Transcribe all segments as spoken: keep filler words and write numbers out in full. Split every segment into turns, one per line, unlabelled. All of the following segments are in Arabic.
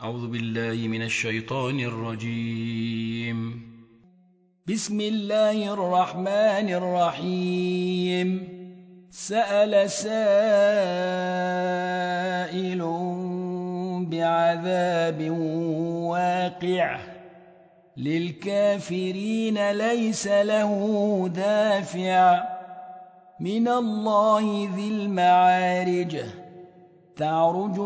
أعوذ بالله من الشيطان الرجيم. بسم الله الرحمن الرحيم. سأل سائل بعذاب واقع للكافرين ليس له دافع من الله ذي المعارج. تعرج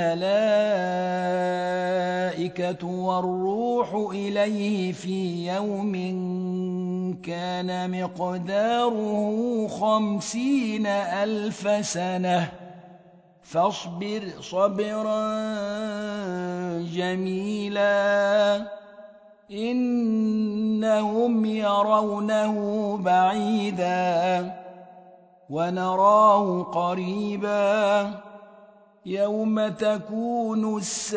الملائكة والروح إليه في يوم كان مقداره خمسين ألف سنة فاصبر صبرا جميلا إنهم يرونه بعيدا ونراه قريبا يوم تكون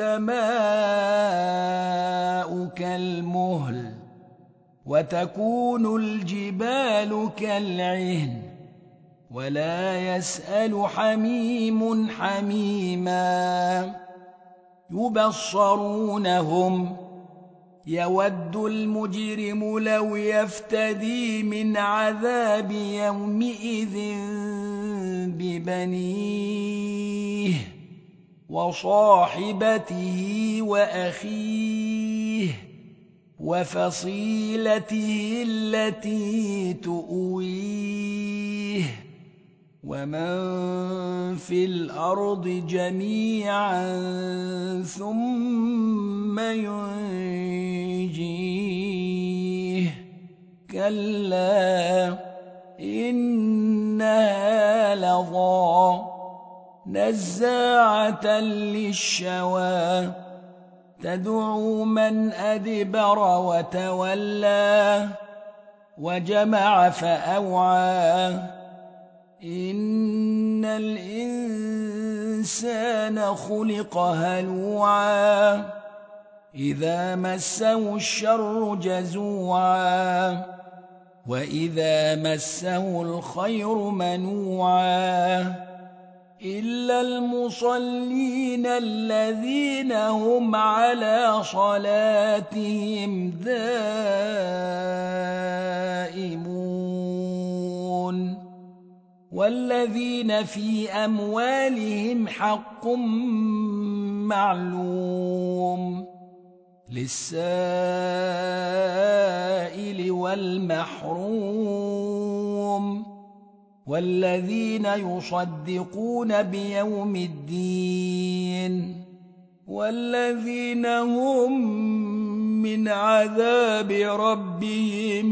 السماء كالمهل وتكون الجبال كالعهن ولا يسأل حميم حميما يبصرونهم يود المجرم لو يفتدي من عذاب يومئذ ببنيه وصاحبته وأخيه وفصيلته التي تؤويه ومن في الأرض جميعا ثم ينجيه كلا إنها لظى نزاعة للشوى تدعو من أدبر وتولى وجمع فأوعى إن الإنسان خلق هلوعا إذا مسه الشر جزوعا وإذا مسه الخير منوعا إلا المصلين الذين هم على صلاتهم دائمون والذين في أموالهم حق معلوم للسائل والمحروم والذين يصدقون بيوم الدين والذين هم من عذاب ربهم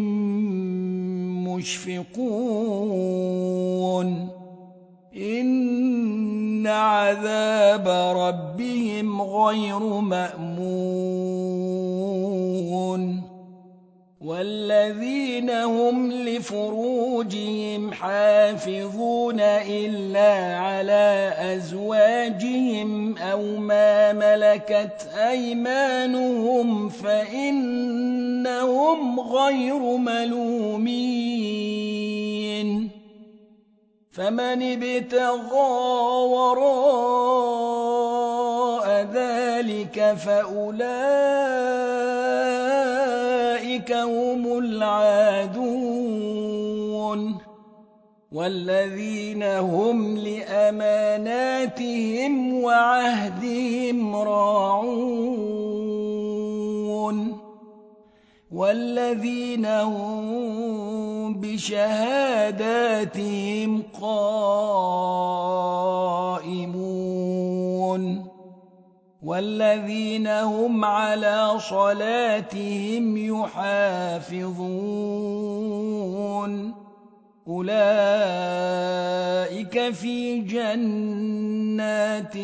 مشفقون إن عذاب ربهم غير مأمون والذين هم لفروجهم حافظون إلا على أزواجهم أو ما ملكت أيمانهم فإنهم غير ملومين فمن ابتغى وراء ذلك فأولئك هم العادون والذين هم لأماناتهم وعهدهم راعون والذين هم بشهاداتهم قائمون والذين هم على صلاتهم يحافظون أولئك في جنات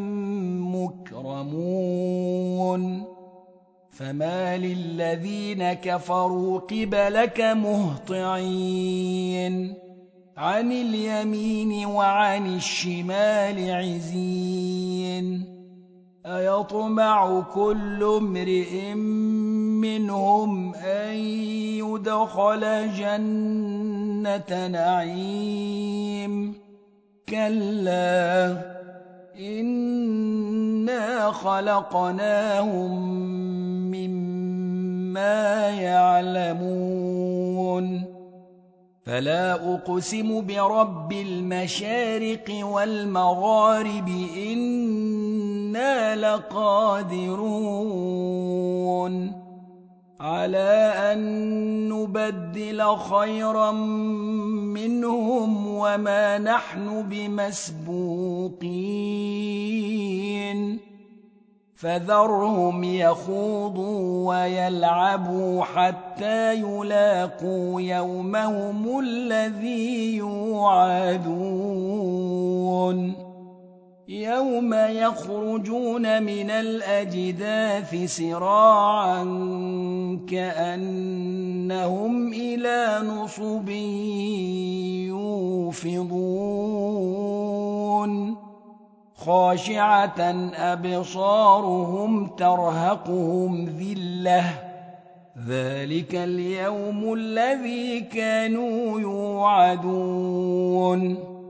مكرمون فما للذين كفروا قبلك مهطعين عن اليمين وعن الشمال عزين أيطمع كل امرئ منهم أن يدخل جنة نعيم كلا إن إِنَّا خَلَقْنَاهُم مِّمَّا يَعْلَمُونَ فَلَا أُقْسِمُ بِرَبِّ الْمَشَارِقِ وَالْمَغَارِبِ إِنَّا لَقَادِرُونَ عَلَىٰ أَن نُّبَدِّلَ خَيْرًا مِّنْهُمْ وَمَا نَحْنُ بِمَسْبُوقِينَ فَذَرْهُمْ يَخُوضُوا وَيَلْعَبُوا حَتَّىٰ يُلَاقُوا يَوْمَهُمُ الَّذِي يُوعَدُونَ يَوْمَ يَخْرُجُونَ مِنَ الْأَجْدَاثِ سِرَاعًا كَأَنَّهُمْ إِلَىٰ نُصُبٍ يُوفِضُونَ خَاشِعَةً أَبْصَارُهُمْ تَرْهَقُهُمْ ذِلَّةٌ ذَٰلِكَ الْيَوْمُ الَّذِي كَانُوا يُوعَدُونَ